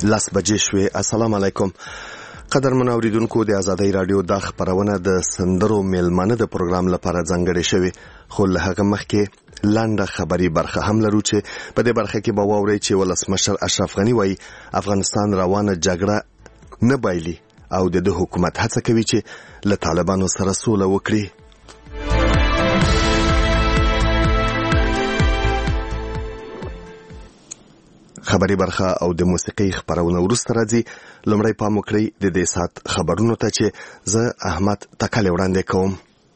10 بجې شوې. السلام علیکم قدرمن اوریدونکو. د ازادۍ رادیو د خبرونه د سندرو میلمانه د پروګرام لپاره ځانګړې شوې، خو له هغه مخکې لنډه خبري برخه هم لرو چې په دې برخه کې به واورئ چې ولسمشر اشرف غني وایي افغانستان روانه جګړه نه بایلي او د حکومت هڅه کوي چې له طالبانو سره سوله وکړي. خبري برخه او د موسیقي خبرونه ورسته راځي. لومړی پام وکړئ د دې سات خبرونو ته چې زه احمد تکل وړاندې کوم.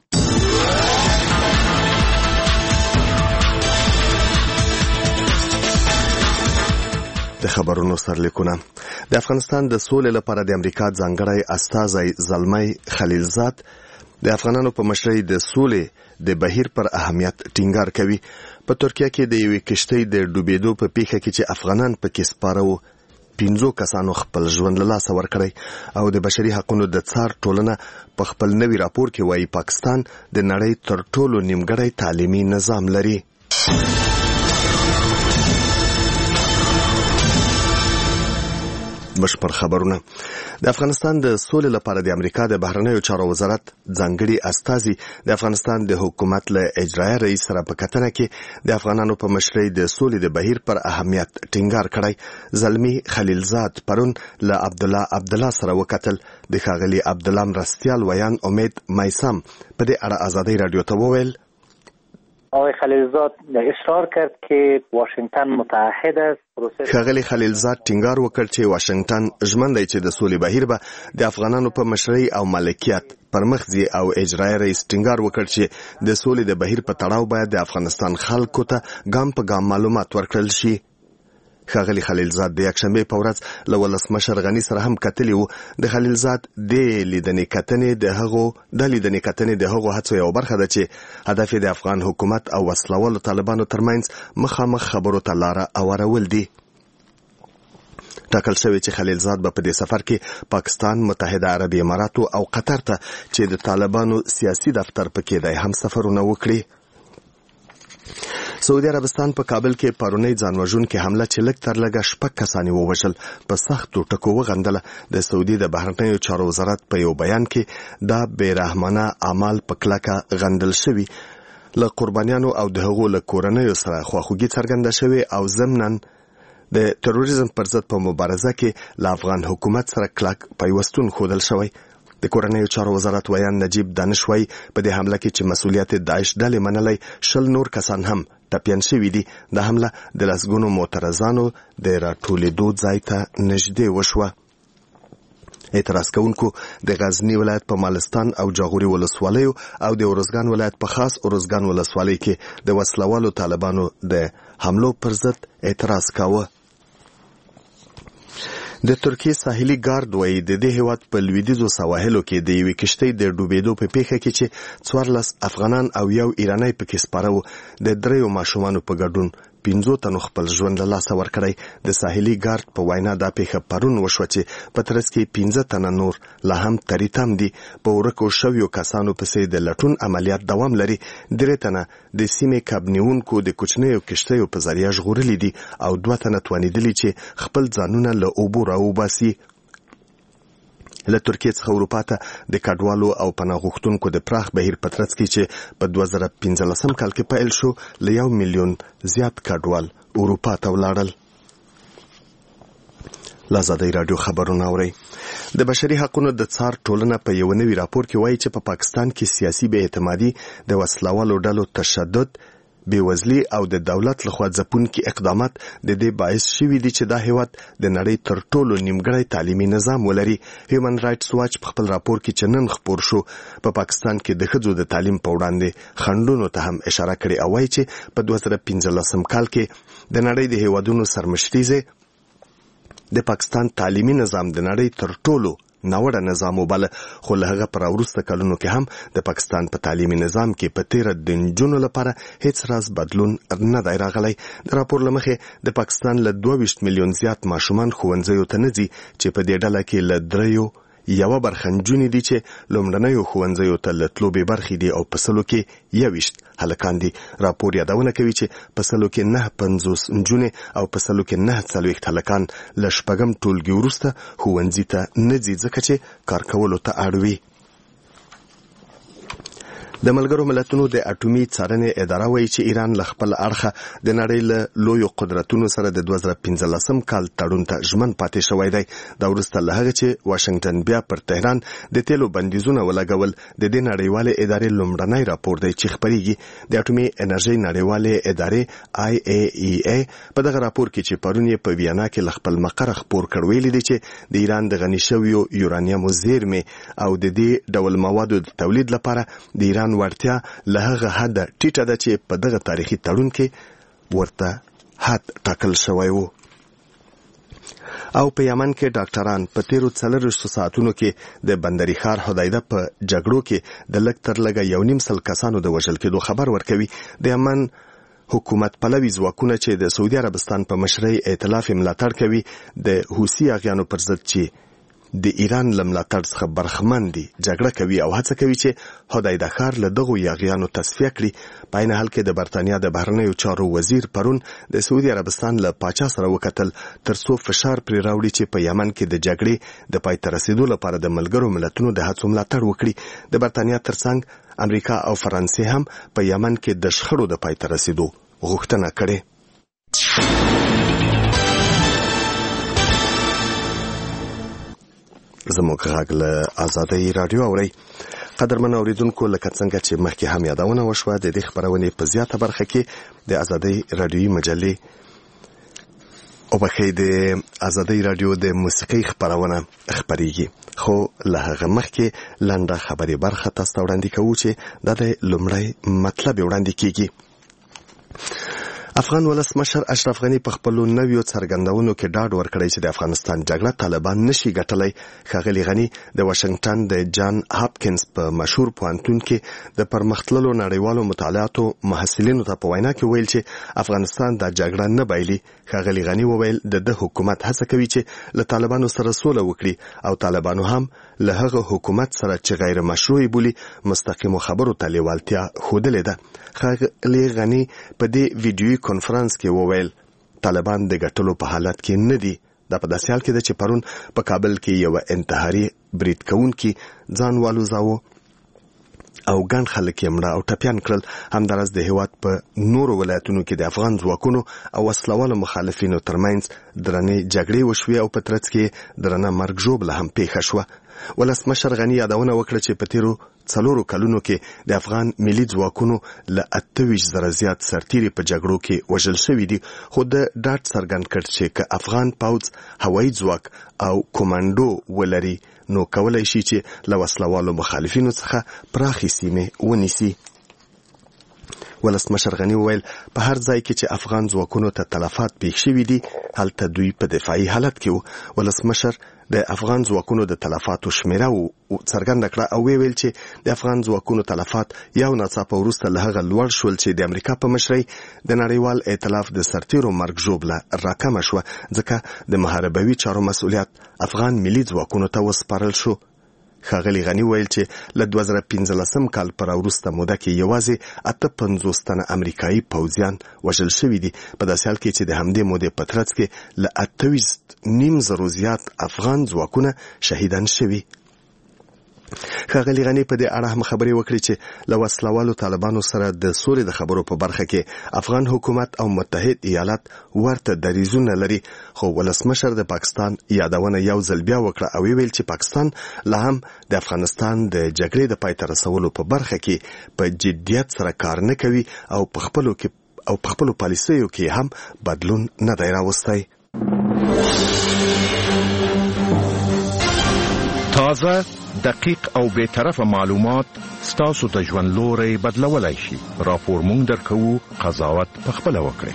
د خبرونو سرلیکونه. د افغانستان د سولې لپاره د امریکا ځانګړی استازی زلمی خلیلزاد د افغانانو په مشرۍ د سولې د بهیر پر اهمیت ټینګار کوي. په ترکیه کې د یوې کشتۍ د ډوبېدو په پیښه کې چې افغانان پکې سپاره وو 15 کسانو خپل ژوند له لاسه ورکړی او د بشري حقوقو د څار ټولنه په خپل نوي راپور کې وایي پاکستان د نړۍ تر ټولو نیمګړی تعلیمي نظام لري. بشپړ خبرونه. د افغانستان د سولې لپاره د امریکا د بهرنیو چارو وزارت ځانګړي استازي د افغانستان د حکومت له اجرایي رئیس سره په کتنه کې د افغانانو په مشرۍ د سولې د بهیر پر اهمیت ټینګار کړی. زلمی خلیلزاد پرون له عبدالله سره وکتل. د ښاغلي عبدالله مرستیال ویان امید مایسم په دې اړه ازادۍ رادیو ته وویل آقای خلیلزاد اصرار کرد که واشنگتن متحد است. ښاغلي خلیلزاد ټینګار وکړ چې واشنگټن ژمن دی چې د سولې بهیر به د افغانانو په مشرۍ او مالکیت پرمخ ځي او اجرایي رئیس ټینګار وکړ چې د سولې د بهیر په تړاو باید د افغانستان خلکو ته ګام په ګام معلومات ورکړل شي. ښاغلي خلیلزاد د یکشنبې په ورځ له ولسمشر غني سره هم کتلي وو. د خلیلزاد د لیدنې کتنې د هغو هڅو یو برخه ده چې هدف د افغان حکومت او وسلوالو طالبانو ترمنځ مخامخ خبرو ته لاره اورول دي. ټاکل شوی چې خلیلزاد به په دې سفر کې پاکستان، متحده عربي اماراتو او قطر ته چې د طالبانو سیاسي دفتر پکې دی هم سفرونه وکړي. سعودي عربستان په کابل کې پرونی ځانوژونکې حمله چې لږ تر لږه 6 کسان ووژل په سختو ټکو وغندله. د سعودي د بهرنیو چارو وزارت په یو بیان کې دا بېرحمانه اعمال په کلکه غندل شوي. له قربانیانو او د هغو له کورنیو سره خواخوږي څرګنده شوې او ضمناً د تروریزم پر ضد په مبارزه کې له افغان حکومت سره کلک پیوستون ښودل شوی. د کورنیو چارو وزارت ویان نجیب دانش وایي په دې حمله کې چې مسؤلیت داعش ډلې منلی 20 نور کسان هم ټپیان شوي دي. د حمله د لسګونو معترضانو د راټولېدو ځای ته نږدې وشوه. اعتراض کوونکو د غزنی ولایت په مالستان او جاغوري ولسوالیو او د اورزګان ولایت په خاص اورزګان ولسوالۍ کې د وسلوالو طالبانو د حملو پر ضد اعتراض کاوه. د ترکیه ساحلي ګارد وایي د دې هیواد په لویدیځو سواحلو کې د یوې کشتۍ د ډوبېدو په پیښه کې چې 14 افغانان او یو ایرانی پکې سپاره وو د 3 ماشومانو په ګډون 15 تنو خپل ژوند له لاسه ورکړی. د ساحلي ګارد په وینا دا پیښه پرون وشوه چې په ترڅ کې 15 تنه نور لا هم تریتم دي. په ورکو شویو کسانو پسې د لټون عملیات دوام لري. 3 تنه د سیمې کابنیونکو د کوچنیو کشتیو په ذریعه ژغورلي دي او 2 تنه توانېدلي چې خپل ځانونه له اوبو راوباسي. له ترکیه څخه اروپا ته د کډوالو او پناه غوښتونکو د پراخ بهیر په ترڅ کې چې په 2015 کال کې پیل شو له 1 میلیون زیات کډوال اروپا ته ولاړل. ازادۍ رادیو خبرونه اورئ. د بشري حقوقو د څار ټولنه په یو نوي راپور کې وایي چې په پاکستان کې سیاسي بې اعتمادي، د وسلوالو ډلو تشدد، بېوزلي او د دولت لخوا ځپونکي اقدامات د دې باعث شوي دي چې دا هیواد د نړۍ تر ټولو نیمګړی تعلیمي نظام ولري. هیومن رائټس واچ په خپل راپور کې چې نن خپور شو په پاکستان کې د ښځو د تعلیم په وړاندې خنډونو ته هم اشاره کړې او وایي چې په 2015 کال کې د نړۍ د هیوادونو سرمشري د پاکستان تعلیمي نظام د نړۍ تر ټولو ناوړه نظام وباله. خو له هغه پر وروسته کلونو کې هم د پاکستان په تعلیمي نظام کې په تیره د نجونو لپاره هیڅ راز بدلون نه دی راغلی. د راپور له مخې د پاکستان له 22 میلیون زیات ماشومان ښوونځیو ته نه ځي چې په دې ډله کې له 3 یوه برخه نجونې دي چې لومړنیو ښوونځیو ته له تلو بې برخې دي او په سلو کې 21 هلکان دي. راپور یادونه کوي چې په سلو کې 950 نجونې او په سلو کې 940 هلکان له شپږم ټولګي وروسته ښوونځي ته نه ځي ځکه چې کار کولو ته اړ وي. د ملګرو ملتونو د اټومي څارنې اداره وایي چې ایران له خپل اړخه د نړۍ له لویو قدرتونو سره د 2015 کال تړون ته ژمن پاتې شوی دی. دا وروسته له هغه چې واشنگټن بیا پر تهران د تیلو بندیزونه ولګول. د دې نړیوالې ادارې لومړنی راپور دی چې خپرېږي. د اټومي انرژۍ نړیوالې ادارې IAEA په دغه راپور کې چې پرون یې په ویانا کې له خپل مقره خپور کړ ویلي دی چې د ایران د غني شویو یورانیمو زیرمې او د دې ډول موادو د تولید لپاره د ایران ورتیا له هغه حده ټیټه ده چې په دغه تاریخي تړون کې ورته حد ټاکل شوی و. او په یمن کې ډاکټران په تیرو 40 ساعتونو کې د بندري ښار حدیده په جګړو کې د لږ تر لږه 1.5 کسانو د وژل کېدو خبر ورکوي. د یمن حکومت پلوي ځواکونه چې د سعودي عربستان په مشرۍ ائتلاف ملاتړ کوي د حوثي اغیانو پر ضد چې د ایران له ملاتړ څخه برخمن دي جګړه کوي او هڅه کوي چې حدیده ښار له دغو یاغیانو تصفیه کړي. په عین حال کې د برتانیا د بهرنیو چارو وزیر پرون د سعودي عربستان له پاچا سره وکتل ترڅو فشار پرې راوړي چې په یمن کې د جګړې د پای ته رسیدو لپاره د ملګرو ملتونو د هڅو ملاتړ وکړي. د برتانیا ترڅنګ امریکا او فرانسې هم په یمن کې د شخړو د پای ته رسیدو غوښتنه کړې. زموږ غږ له آزادۍ رادیو اورئ. قدرمن اوریدونکو، لکه څنګه چې مخکې هم یادونه وشوه، د دې خبرونې په زیاته برخه کې د آزادۍ رادیوي مجلې او بخې د آزادۍ رادیو د موسیقۍ خبرونه خبريږي. خو له هغه مخکې لنډه خبري برخه تاسو ته وړاندې کوو چې د لومړی مطلب وړاندې کیږي. افغان ولسمشر اشرف غنی په خپل نویو څرګندونو کې ډاډ ورکړی چې د افغانستان جګړه طالبان نشي ګټلای. ښاغلي غنی د واشنگټن د جان هاپکینز په مشهور پوهنتون کې د پرمختللو نړیوالو مطالعاتو محصلینو ته په وینا کې ویل چې افغانستان د جګړه نه بایلي. ښاغلي غنی وویل د حکومت هڅه کوي چې له طالبانو سره سوله وکړي او طالبانو هم له هغه حکومت سره چې غیر مشروع بولي مستقیمو خبرو ته لیوالتیا ښودلې ده. ښاغلي غنی په دې ویډیوي کنفرانس کې وویل طالبان د ګټلو په حالت کې نه دي. دا په داسې حال کې ده چې پرون په کابل کې یو انتحاري برید کوونکي ځان والوزاوه او ګڼ خلک یې مړه او ټپیان کړل. همداراز د هیواد په نورو ولایتونو کې د افغان ځواکونو او وسلوالو مخالفینو ترمنځ درنې جګړې وشوې او په ترڅ کې درنه مرګ ژوبله هم پیښه شوه. ولسمشر غنی یادونه وکړه چې په تیرو 4 کلونو کې د افغان ملي ځواکونو له 28,000 زیات سرتیري په جګړو کې وژل شوي دي. خو د ډاډ څرګند کړ چې که افغان پوځ هوایي ځواک او کومانډو ولري نو کولای شي چې له وسلوالو مخالفینو څخه پراخې سیمې ونیسي. ولسمشر غنی وویل په هر ځای کې چې افغان ځواکونو ته تلفات پیښ شوي دي هلته دوی په دفاعي حالت کې وو. ولسمشر د افغان ځواکونو د تلفاتو شمیره څرګنده کړه او ویل چې د افغان ځواکونو تلفات یو ناڅاپه وروسته له هغه لوړ شول چې د امریکا په مشرۍ د نړیوال ائتلاف د سرتیرو مرګ ژوبله راکمه شوه ځکه د محاربوي چارو مسؤلیت افغان ملي ځواکونو ته وسپارل شو. ښاغلي غنی ویل چې له 2015 کال پر وروسته موده کې یوازې 58 تنه امریکایي پوځیان وژل شوي دي. په داسې حال کې چې د همدې مودې په ترڅ کې له 28,000 زیات افغان ځواکونه شهیدان شوي. ښاغلي غنی په دې اړه هم خبرې وکړې چې له وسلوالو طالبانو سره د سولې د خبرو په برخه کې افغان حکومت او متحد ایالات ورته دریځونه لري. خو ولسمشر د پاکستان یادونه یو ځل بیا وکړه او ویل چې پاکستان لا هم د افغانستان د جګړې د پای ته رسولو په برخه کې په جدیت سره کار نه کوي او په خپلو پالیسیو کې هم بدلون نه دی راوستی. تازه، دقیق او بی‌طرفه معلومات ستاسو د ژوند لوري بدلولای شي. راپور مونږ درکوو، قضاوت پخپله وکړئ.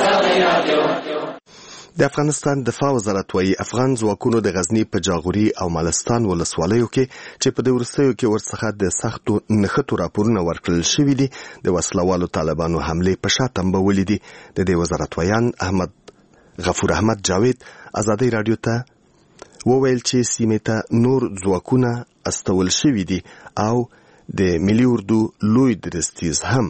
د افغانستان دفاع وزارت وايي افغان ځواکونو د غزنی په جاغوري او مالستان ولسوالیو کې چې په دې ورستیو کې ورڅخه د سختو نښتو راپورونه ورکړل شوي دي د وسلوالو طالبانو حمله په شا تنبولې دي. د دې وزارت ویان غفور احمد جاوید آزادۍ رادیو ته وویل چې سیمې ته نور ځواکونه استول شوي دي او د ملي اردو لوی درستیز هم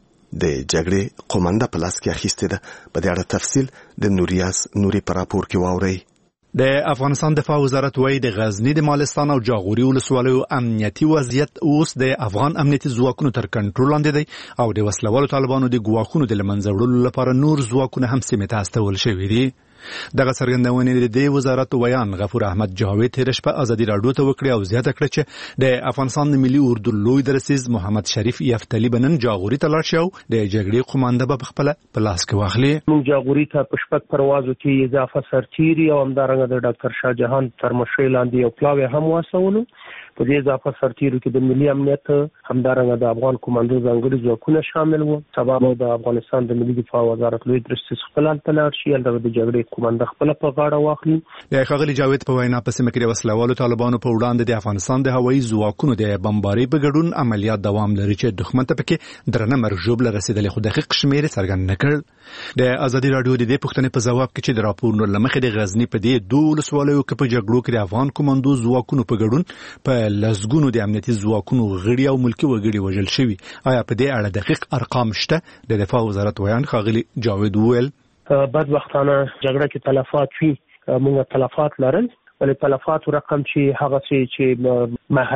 د جګړې قومنده په لاس کې اخیستې ده. په دې اړه تفصیل د نوریاس نوري په راپور کې واورئ. د افغانستان دفاع وزارت وايي د غزنی د مالستان او جاغوري ولسوالیو امنیتي وضعیت اوس د افغان امنیتي ځواکونو تر کنټرول لاندې دی او د وسلوالو طالبانو د ګواښونو د لمنځه وړلو لپاره نور ځواکونه هم سیمې ته استول شوي دي. دغه څرګندونې د وزارت ویان غفور احمد جاوید تیر شپه ازادي راډیو ته وکړه او زیاته کړه چې د افغانستان د ملي اردو لوی درسیز محمد شریف یفتلی بنن جاغوري ته لاړ شو د جګړې قومنده په خپل پلاس کې واخلي. موږ جاغوري ته په شپږ پروازو کې اضافه سرتیري او همدارنګه د ډاکټر شاه جهان تر مشرۍ لاندې یو پلاوی هم واسولو. په دې اضافه سرتیرو کې د ملي امنیت همدارنګه د افغان کمانډو ځانګړي ځواکونه شامل وو. سبا د افغانستان د ملي دفاع وزارت لوی درسیز خپل تلاړ شي د جګړې قومنده خپل په غاړه واخلي. د ښاغلي جاوید په وینا په سیمه کې د وسلوالو طالبانو په وړاندې د افغانستان د هوایي ځواکونو د بمبارۍ په ګډون عملیات دوام لري چې دښمن ته پکې درنه مرجوب لرسیدلې خو دقیق شمیر څرګند نکړ. د ازادي راډیو د دې پوښتنې په ځواب کې چې د راپور نور لمخې د غزنی په دې دوه ولسوالیو کې په جګړو کې د افغان کمانډو ځواکونو په ګډون په لسګونو د امنیتي ځواکونو غړي او ملکی وګړي وژل شوي. آیا په دې اړه دقیق ارقام شته؟ د دفاع وزارت ویان ښاغلي جاوید وویل بدبختانه جګړه کې تلفات وي، موږ تلفات لرل ولې تلفات رقم چې هغه چې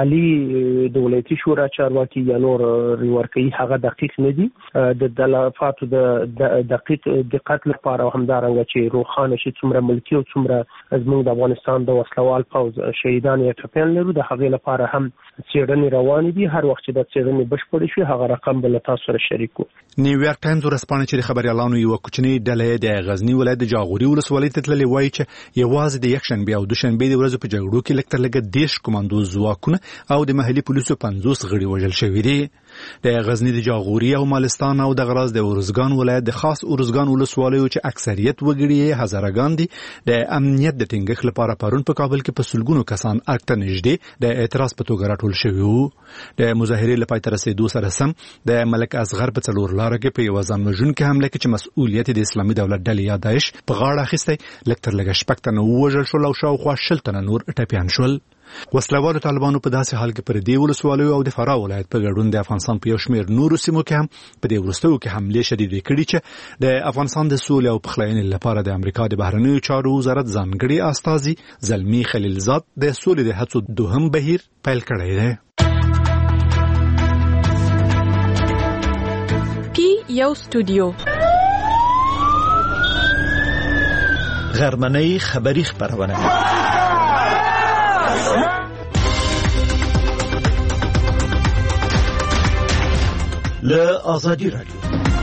محلي دولتي شورا چارواکي یا نور ورکوي هغه دقیق نه دي. د تلفاتو د دقیق دقت لپاره همدارنګه چې روخانه شي څومره ملکی او څومره زموږ د افغانستان د وسلوال پوځ شهیدان یا ټپیان لرو د هغې لپاره هم څېړنې روانې دي. هر وخت چې د څېړنې بشپړې شي هغه رقم به له تاسو سره شریکو. نیویارک ټایمز ورسپانه چې د خبريالانو یو کوچنی ډله د غزنی ولایت د جاغوري ولسوالۍ ته تللې وایي چې یوازې د یکشنبه او دوشنبه د ورځې په جګړو کې لکتر لګ دیش کمانډو ځواکونه او د محلي پولیسو 50 غړي وژل شوي دي. د غزنی د جاغوري او مالستان او د غراز د ورزګان ولایت د خاص ورزګان ولسوالیو چې اکثریت وګړي هزارهګان دي د امنیت د ټینګښت لپاره پرون په کابل کې په سلګونو کسان اکته نږدې د اعتراض په توګه راټول شوي وو. د مظاهرې لپاره تر رسیدو سره سم د ملک اصغر په څلور لاره کې په یو ځان وژونکي حمله کې چې مسؤلیت د اسلامي دولت ډلې یا داعش په غاړه اخیستی لکتر لګ شپږ تنه وژل شول او شاوخوا 60 تنه نور ټپیان شول. وسلوالو طالبانو په داسې حال کې پر دې ولسوالیو او د فراه ولایت په ګډون د افغانستان په یو شمېر نورو سیمو کې هم په دې وروستیو کې حملې شدیدې کړي چې د افغانستان د سولې او پخلاینې لپاره د امریکا د بهرنیو چارو وزارت ځانګړي استازي زلمی خلیلزاد د سولې د هڅو دوهم بهیر پیل کړی دی. یو استودیو غرمنۍ خبری خبرونه له ازادي راډیو.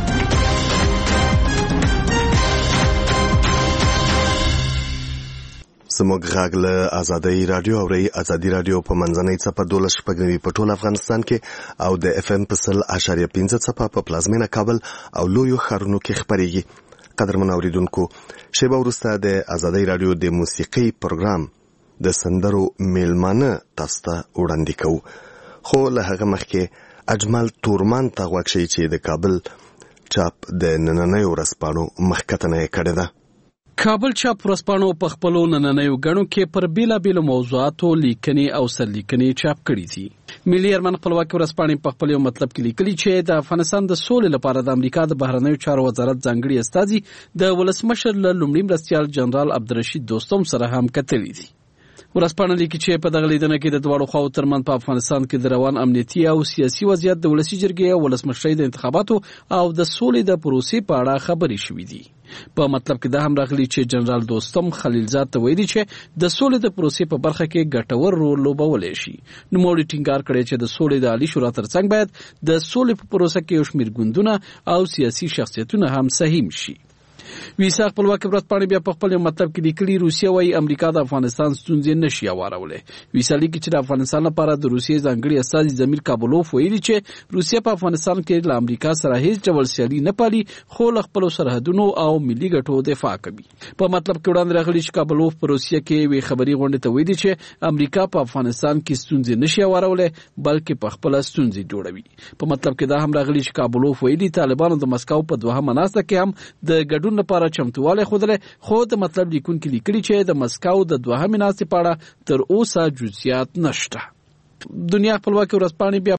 زموږ غږ له ازادي راډیو او ازادي راډیو په منځنۍ څپه 12 په ټول افغانستان کې او د اف ام په 100.5 څپه په پلازمینه کابل او لویو ښارونو کې خبريږي. قدرمن اوریدونکو، شیبه وروسته د ازادي راډیو د موسیقي پروګرام د سندرو میلمانه تاسو ته وړاندې کوو. خو له هغه مخکې اجمل تورمان ته غوږ شئ چې د کابل چاپ د نننیو ورځپاڼو مخکتنه کړې ده. کابل چاپ ورځپاڼو په خپلو نننیو غړو کې پر بیلابیلو موضوعاتو لیکنې او سرلیکنې چاپ کړې دي. ملي ارمان خپلواکي ورځپاڼې په خپل یو مطلب کې لیکلي چې د افغانستان د سولې لپاره د امریکا د بهرنیو چارو وزارت ځانګړي استازي د ولسمشر له لومړي مرستیال جنرال عبدالرشید دوستم سره هم کتلي دي. ورځپاڼه لیکي چې په دغه لیدنه کې د دواړو خواو ترمنځ په افغانستان کې د روان امنیتي او سیاسي وضعیت د ولسي جرګې او ولسمشرۍ د انتخاباتو او د سولې د پروسې په اړه خبرې شوې دي. په مطلب کې دا هم راغلي چې جنرال دوستم خلیلزاد ته ویلي چې د سولې د پروسې په برخه کې ګټور رول لوبولی شي. نوموړي ټینګار کړی چې د سولې د عالی شورا ترڅنګ باید د سولې په پروسه کې یو شمېر ګوندونه او سیاسي شخصیتونه هم سهیم شي. ویسا خپلواکي ورځپاڼې بیا په خپل مطلب کې لیکلي روسیه وايي امریکا د افغانستان ستونزې نشي اوارولې. ویسا لیکي چې د افغانستان لپاره د روسیې ځانګړي استازي زمیر کابلوف ویلي چې روسیه په افغانستان کې له امریکا سره هیڅ ډول سیالي نه پالي خو له خپل سرحدونو او ملي ګټو دفاع کوي. په مطلب کې وړاندې راغلي چې کابلوف په روسیه کې وی خبري غونډه ته ویلي چې امریکا په افغانستان کې ستونزې نشي اوارولې بلکې په خپل ستونزې جوړوي. په مطلب کې دا هم راغلي چې کابلوف ویلي طالبانو د مسکو په دوهمه ناسته کې هم د ګډون لپاره چمتووالی ښودلی، خو د مطلب لیکونکي لیکلي چې د مسکو د دوهمې ناستې په اړه تر اوسه جزئیات نشته. دنیا خپلواکي ورځپاڼې بیا